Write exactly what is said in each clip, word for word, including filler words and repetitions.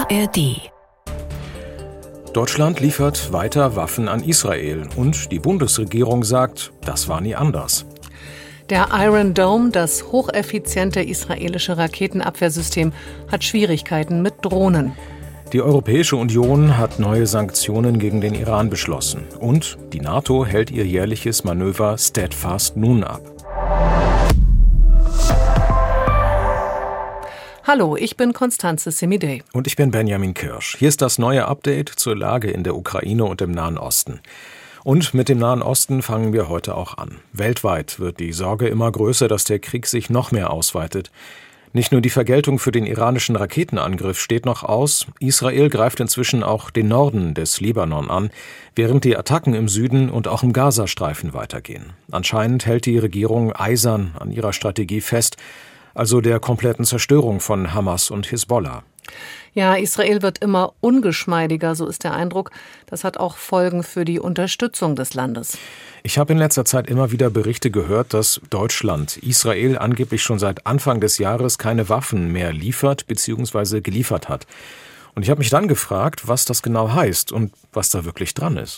A R D. Deutschland liefert weiter Waffen an Israel und die Bundesregierung sagt, das war nie anders. Der Iron Dome, das hocheffiziente israelische Raketenabwehrsystem, hat Schwierigkeiten mit Drohnen. Die Europäische Union hat neue Sanktionen gegen den Iran beschlossen. Und die NATO hält ihr jährliches Manöver Steadfast nun ab. Hallo, ich bin Constanze Semidey. Und ich bin Benjamin Kirsch. Hier ist das neue Update zur Lage in der Ukraine und im Nahen Osten. Und mit dem Nahen Osten fangen wir heute auch an. Weltweit wird die Sorge immer größer, dass der Krieg sich noch mehr ausweitet. Nicht nur die Vergeltung für den iranischen Raketenangriff steht noch aus, Israel greift inzwischen auch den Norden des Libanon an, während die Attacken im Süden und auch im Gazastreifen weitergehen. Anscheinend hält die Regierung eisern an ihrer Strategie fest, also der kompletten Zerstörung von Hamas und Hisbollah. Ja, Israel wird immer ungeschmeidiger, so ist der Eindruck. Das hat auch Folgen für die Unterstützung des Landes. Ich habe in letzter Zeit immer wieder Berichte gehört, dass Deutschland Israel angeblich schon seit Anfang des Jahres keine Waffen mehr liefert bzw. geliefert hat. Und ich habe mich dann gefragt, was das genau heißt und was da wirklich dran ist.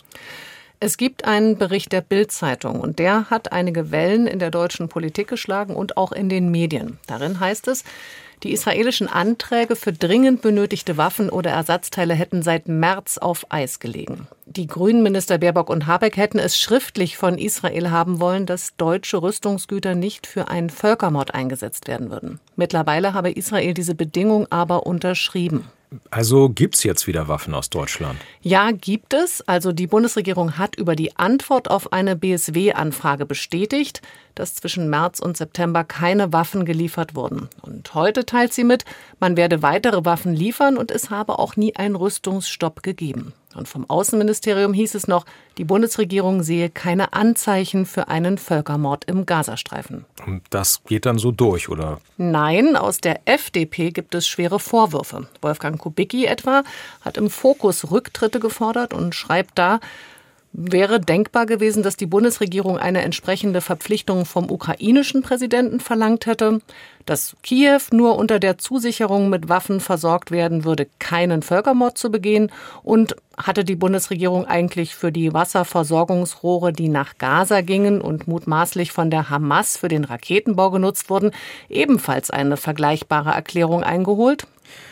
Es gibt einen Bericht der Bild-Zeitung und der hat einige Wellen in der deutschen Politik geschlagen und auch in den Medien. Darin heißt es, die israelischen Anträge für dringend benötigte Waffen oder Ersatzteile hätten seit März auf Eis gelegen. Die Grünen-Minister Baerbock und Habeck hätten es schriftlich von Israel haben wollen, dass deutsche Rüstungsgüter nicht für einen Völkermord eingesetzt werden würden. Mittlerweile habe Israel diese Bedingung aber unterschrieben. Also gibt's jetzt wieder Waffen aus Deutschland? Ja, gibt es. Also die Bundesregierung hat über die Antwort auf eine B S W-Anfrage bestätigt, dass zwischen März und September keine Waffen geliefert wurden. Und heute teilt sie mit, man werde weitere Waffen liefern und es habe auch nie einen Rüstungsstopp gegeben. Und vom Außenministerium hieß es noch, die Bundesregierung sehe keine Anzeichen für einen Völkermord im Gazastreifen. Und das geht dann so durch, oder? Nein, aus der F D P gibt es schwere Vorwürfe. Wolfgang Kubicki etwa hat im Fokus Rücktritte gefordert und schreibt da, wäre denkbar gewesen, dass die Bundesregierung eine entsprechende Verpflichtung vom ukrainischen Präsidenten verlangt hätte, dass Kiew nur unter der Zusicherung mit Waffen versorgt werden würde, keinen Völkermord zu begehen, und hatte die Bundesregierung eigentlich für die Wasserversorgungsrohre, die nach Gaza gingen und mutmaßlich von der Hamas für den Raketenbau genutzt wurden, ebenfalls eine vergleichbare Erklärung eingeholt?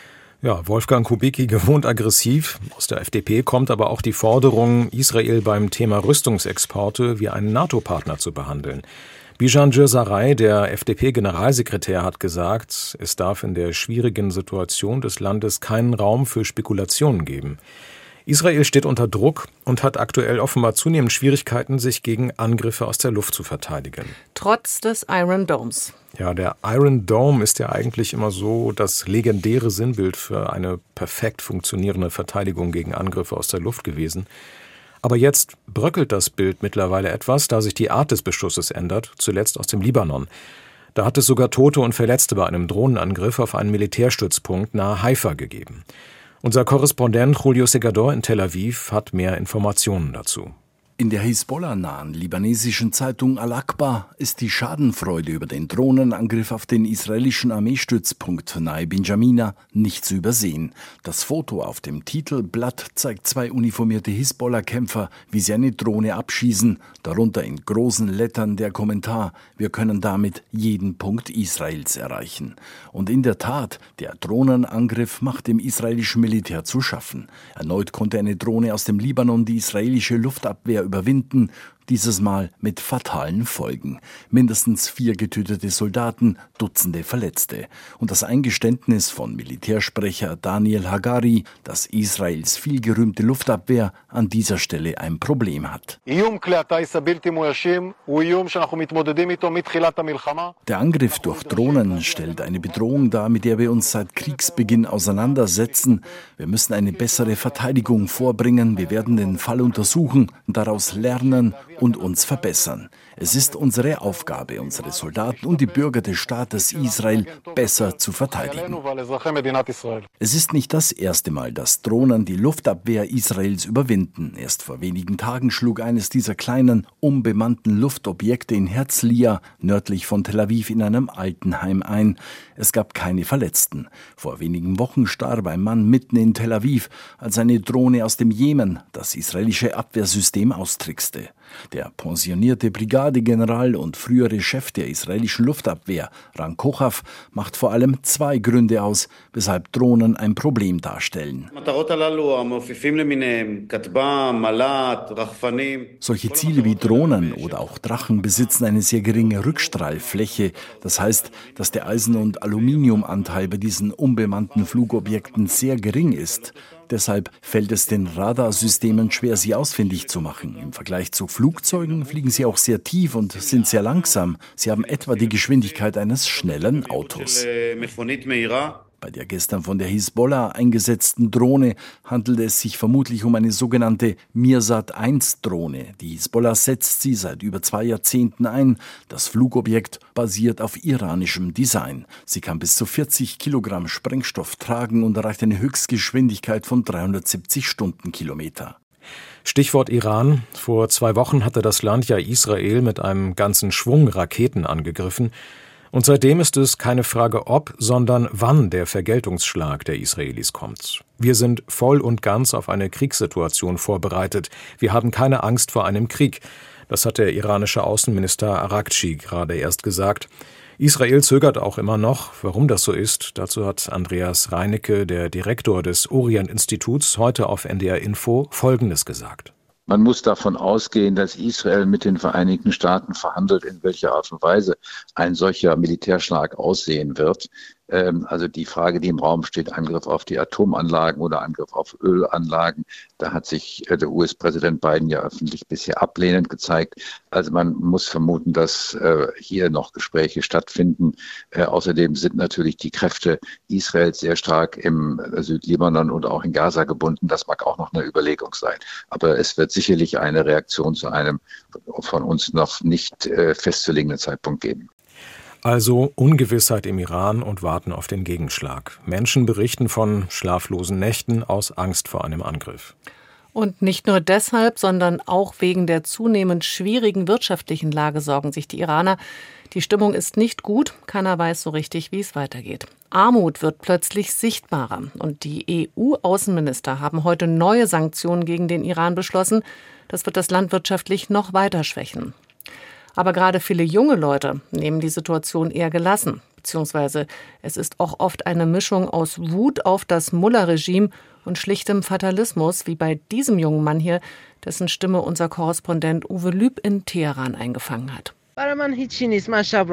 Ja, Wolfgang Kubicki gewohnt aggressiv. Aus der F D P kommt aber auch die Forderung, Israel beim Thema Rüstungsexporte wie einen NATO-Partner zu behandeln. Bijan Girsaray, der F D P-Generalsekretär, hat gesagt, es darf in der schwierigen Situation des Landes keinen Raum für Spekulationen geben. Israel steht unter Druck und hat aktuell offenbar zunehmend Schwierigkeiten, sich gegen Angriffe aus der Luft zu verteidigen. Trotz des Iron Domes. Ja, der Iron Dome ist ja eigentlich immer so das legendäre Sinnbild für eine perfekt funktionierende Verteidigung gegen Angriffe aus der Luft gewesen. Aber jetzt bröckelt das Bild mittlerweile etwas, da sich die Art des Beschusses ändert, zuletzt aus dem Libanon. Da hat es sogar Tote und Verletzte bei einem Drohnenangriff auf einen Militärstützpunkt nahe Haifa gegeben. Unser Korrespondent Julio Segador in Tel Aviv hat mehr Informationen dazu. In der Hisbollah-nahen libanesischen Zeitung Al-Akbar ist die Schadenfreude über den Drohnenangriff auf den israelischen Armeestützpunkt nahe Benjamina nicht zu übersehen. Das Foto auf dem Titelblatt zeigt zwei uniformierte Hisbollah-Kämpfer, wie sie eine Drohne abschießen. Darunter in großen Lettern der Kommentar: Wir können damit jeden Punkt Israels erreichen. Und in der Tat, der Drohnenangriff macht dem israelischen Militär zu schaffen. Erneut konnte eine Drohne aus dem Libanon die israelische Luftabwehr überwinden, dieses Mal mit fatalen Folgen. Mindestens vier getötete Soldaten, Dutzende Verletzte. Und das Eingeständnis von Militärsprecher Daniel Hagari, dass Israels vielgerühmte Luftabwehr an dieser Stelle ein Problem hat. Der Angriff durch Drohnen stellt eine Bedrohung dar, mit der wir uns seit Kriegsbeginn auseinandersetzen. Wir müssen eine bessere Verteidigung vorbringen. Wir werden den Fall untersuchen, daraus lernen und uns verbessern. Es ist unsere Aufgabe, unsere Soldaten und die Bürger des Staates Israel besser zu verteidigen. Es ist nicht das erste Mal, dass Drohnen die Luftabwehr Israels überwinden. Erst vor wenigen Tagen schlug eines dieser kleinen, unbemannten Luftobjekte in Herzliya, nördlich von Tel Aviv, in einem Altenheim ein. Es gab keine Verletzten. Vor wenigen Wochen starb ein Mann mitten in Tel Aviv, als eine Drohne aus dem Jemen das israelische Abwehrsystem austrickste. Der pensionierte Brigadegeneral und frühere Chef der israelischen Luftabwehr, Ran Kochav, macht vor allem zwei Gründe aus, weshalb Drohnen ein Problem darstellen. Solche Ziele wie Drohnen oder auch Drachen besitzen eine sehr geringe Rückstrahlfläche. Das heißt, dass der Eisen- und Aluminiumanteil bei diesen unbemannten Flugobjekten sehr gering ist. Deshalb fällt es den Radarsystemen schwer, sie ausfindig zu machen. Im Vergleich zu Flugzeugen fliegen sie auch sehr tief und sind sehr langsam. Sie haben etwa die Geschwindigkeit eines schnellen Autos. Bei der gestern von der Hisbollah eingesetzten Drohne handelte es sich vermutlich um eine sogenannte Mirsad eins Drohne. Die Hisbollah setzt sie seit über zwei Jahrzehnten ein. Das Flugobjekt basiert auf iranischem Design. Sie kann bis zu vierzig Kilogramm Sprengstoff tragen und erreicht eine Höchstgeschwindigkeit von dreihundertsiebzig Stundenkilometer. Stichwort Iran. Vor zwei Wochen hatte das Land ja Israel mit einem ganzen Schwung Raketen angegriffen. Und seitdem ist es keine Frage ob, sondern wann der Vergeltungsschlag der Israelis kommt. Wir sind voll und ganz auf eine Kriegssituation vorbereitet. Wir haben keine Angst vor einem Krieg. Das hat der iranische Außenminister Araghchi gerade erst gesagt. Israel zögert auch immer noch. Warum das so ist, dazu hat Andreas Reinecke, der Direktor des Orient-Instituts, heute auf N D R Info Folgendes gesagt. Man muss davon ausgehen, dass Israel mit den Vereinigten Staaten verhandelt, in welcher Art und Weise ein solcher Militärschlag aussehen wird. Also die Frage, die im Raum steht, Angriff auf die Atomanlagen oder Angriff auf Ölanlagen, da hat sich der U S-Präsident Biden ja öffentlich bisher ablehnend gezeigt. Also man muss vermuten, dass hier noch Gespräche stattfinden. Außerdem sind natürlich die Kräfte Israels sehr stark im Südlibanon und auch in Gaza gebunden. Das mag auch noch eine Überlegung sein. Aber es wird sicherlich eine Reaktion zu einem von uns noch nicht festzulegenden Zeitpunkt geben. Also Ungewissheit im Iran und Warten auf den Gegenschlag. Menschen berichten von schlaflosen Nächten aus Angst vor einem Angriff. Und nicht nur deshalb, sondern auch wegen der zunehmend schwierigen wirtschaftlichen Lage sorgen sich die Iraner. Die Stimmung ist nicht gut, keiner weiß so richtig, wie es weitergeht. Armut wird plötzlich sichtbarer und die E U-Außenminister haben heute neue Sanktionen gegen den Iran beschlossen. Das wird das Land wirtschaftlich noch weiter schwächen. Aber gerade viele junge Leute nehmen die Situation eher gelassen. Beziehungsweise es ist auch oft eine Mischung aus Wut auf das Mullah-Regime und schlichtem Fatalismus, wie bei diesem jungen Mann hier, dessen Stimme unser Korrespondent Uwe Lüb in Teheran eingefangen hat. Ich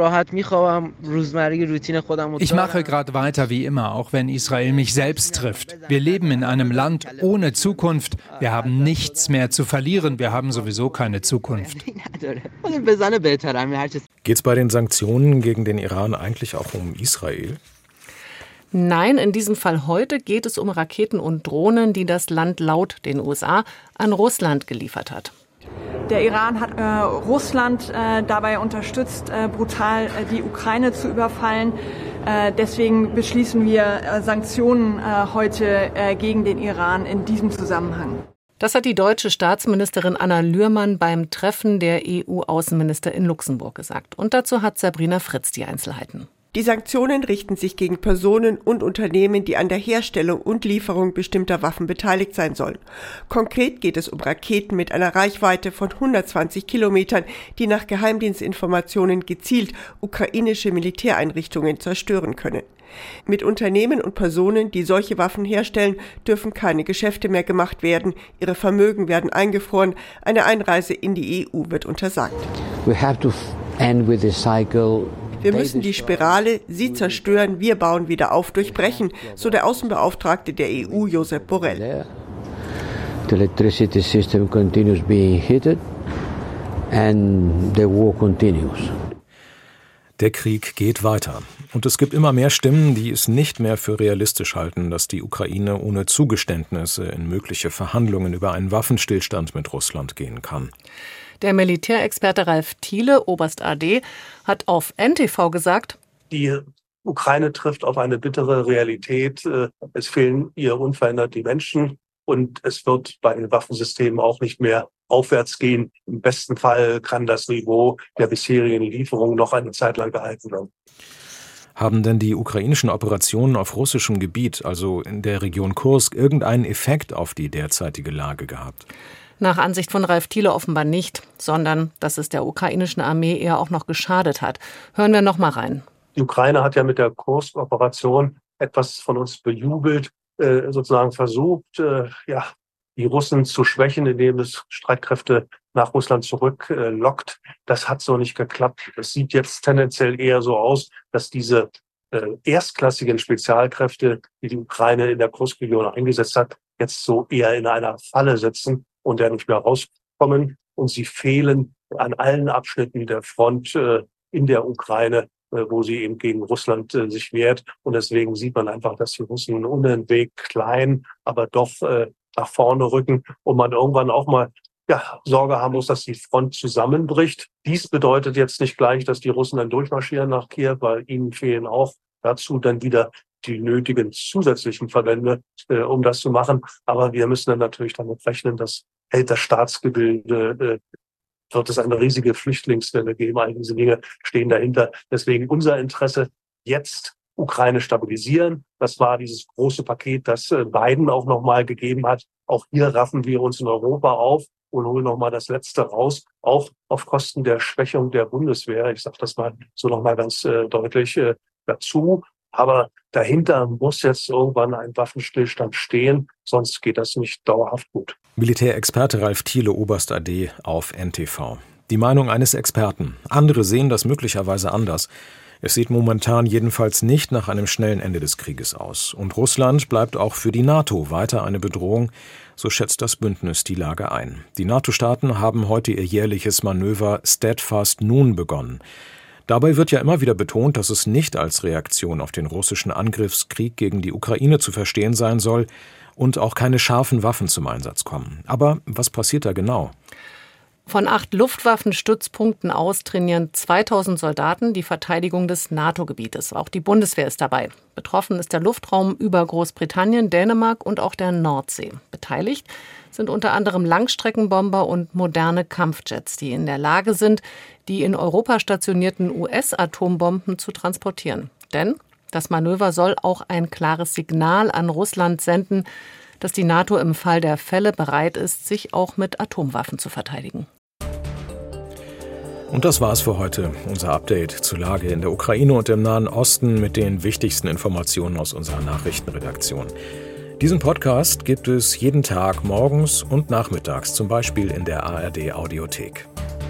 mache gerade weiter wie immer, auch wenn Israel mich selbst trifft. Wir leben in einem Land ohne Zukunft. Wir haben nichts mehr zu verlieren. Wir haben sowieso keine Zukunft. Geht es bei den Sanktionen gegen den Iran eigentlich auch um Israel? Nein, in diesem Fall heute geht es um Raketen und Drohnen, die das Land laut den U S A an Russland geliefert hat. Der Iran hat äh, Russland äh, dabei unterstützt, äh, brutal äh, die Ukraine zu überfallen. Äh, deswegen beschließen wir äh, Sanktionen äh, heute äh, gegen den Iran in diesem Zusammenhang. Das hat die deutsche Staatsministerin Anna Lührmann beim Treffen der E U-Außenminister in Luxemburg gesagt. Und dazu hat Sabrina Fritz die Einzelheiten. Die Sanktionen richten sich gegen Personen und Unternehmen, die an der Herstellung und Lieferung bestimmter Waffen beteiligt sein sollen. Konkret geht es um Raketen mit einer Reichweite von hundertzwanzig Kilometern, die nach Geheimdienstinformationen gezielt ukrainische Militäreinrichtungen zerstören können. Mit Unternehmen und Personen, die solche Waffen herstellen, dürfen keine Geschäfte mehr gemacht werden. Ihre Vermögen werden eingefroren. Eine Einreise in die E U wird untersagt. We have to end with the cycle. Wir müssen die Spirale, sie zerstören, wir bauen wieder auf, durchbrechen, so der Außenbeauftragte der E U, Josep Borrell. The electricity system continues being heated and the war continues. Der Krieg geht weiter. Und es gibt immer mehr Stimmen, die es nicht mehr für realistisch halten, dass die Ukraine ohne Zugeständnisse in mögliche Verhandlungen über einen Waffenstillstand mit Russland gehen kann. Der Militärexperte Ralf Thiele, Oberst A D, hat auf N T V gesagt: Die Ukraine trifft auf eine bittere Realität. Es fehlen ihr unverändert die Menschen und es wird bei den Waffensystemen auch nicht mehr aufwärts gehen. Im besten Fall kann das Niveau der bisherigen Lieferungen noch eine Zeit lang gehalten werden. Haben denn die ukrainischen Operationen auf russischem Gebiet, also in der Region Kursk, irgendeinen Effekt auf die derzeitige Lage gehabt? Nach Ansicht von Ralf Thiele offenbar nicht, sondern dass es der ukrainischen Armee eher auch noch geschadet hat. Hören wir noch mal rein. Die Ukraine hat ja mit der Kursk-Operation etwas von uns bejubelt, äh, sozusagen versucht, äh, ja, die Russen zu schwächen, indem es Streitkräfte nach Russland zurücklockt. Äh, das hat so nicht geklappt. Es sieht jetzt tendenziell eher so aus, dass diese äh, erstklassigen Spezialkräfte, die die Ukraine in der Kursk-Region eingesetzt hat, jetzt so eher in einer Falle sitzen und ja nicht mehr rauskommen. Und sie fehlen an allen Abschnitten der Front äh, in der Ukraine, äh, wo sie eben gegen Russland äh, sich wehrt. Und deswegen sieht man einfach, dass die Russen unentwegt klein, aber doch äh, nach vorne rücken und man irgendwann auch mal ja, Sorge haben muss, dass die Front zusammenbricht. Dies bedeutet jetzt nicht gleich, dass die Russen dann durchmarschieren nach Kiew, weil ihnen fehlen auch dazu dann wieder die nötigen zusätzlichen Verbände, äh, um das zu machen. Aber wir müssen dann natürlich damit rechnen, dass hält das Staatsgebilde, äh, wird es eine riesige Flüchtlingswelle geben. All diese Dinge stehen dahinter. Deswegen unser Interesse jetzt Ukraine stabilisieren. Das war dieses große Paket, das Biden auch nochmal gegeben hat. Auch hier raffen wir uns in Europa auf und holen nochmal das Letzte raus, auch auf Kosten der Schwächung der Bundeswehr. Ich sage das mal so nochmal ganz äh, deutlich äh, dazu. Aber dahinter muss jetzt irgendwann ein Waffenstillstand stehen, sonst geht das nicht dauerhaft gut. Militärexperte Ralf Thiele, Oberst A D, auf N T V. Die Meinung eines Experten. Andere sehen das möglicherweise anders. Es sieht momentan jedenfalls nicht nach einem schnellen Ende des Krieges aus. Und Russland bleibt auch für die NATO weiter eine Bedrohung, so schätzt das Bündnis die Lage ein. Die NATO-Staaten haben heute ihr jährliches Manöver Steadfast Noon begonnen. Dabei wird ja immer wieder betont, dass es nicht als Reaktion auf den russischen Angriffskrieg gegen die Ukraine zu verstehen sein soll und auch keine scharfen Waffen zum Einsatz kommen. Aber was passiert da genau? Von acht Luftwaffenstützpunkten aus trainieren zweitausend Soldaten die Verteidigung des NATO-Gebietes. Auch die Bundeswehr ist dabei. Betroffen ist der Luftraum über Großbritannien, Dänemark und auch der Nordsee. Beteiligt sind unter anderem Langstreckenbomber und moderne Kampfjets, die in der Lage sind, die in Europa stationierten U S-Atombomben zu transportieren. Denn das Manöver soll auch ein klares Signal an Russland senden, dass die NATO im Fall der Fälle bereit ist, sich auch mit Atomwaffen zu verteidigen. Und das war's für heute. Unser Update zur Lage in der Ukraine und im Nahen Osten mit den wichtigsten Informationen aus unserer Nachrichtenredaktion. Diesen Podcast gibt es jeden Tag morgens und nachmittags, zum Beispiel in der A R D Audiothek.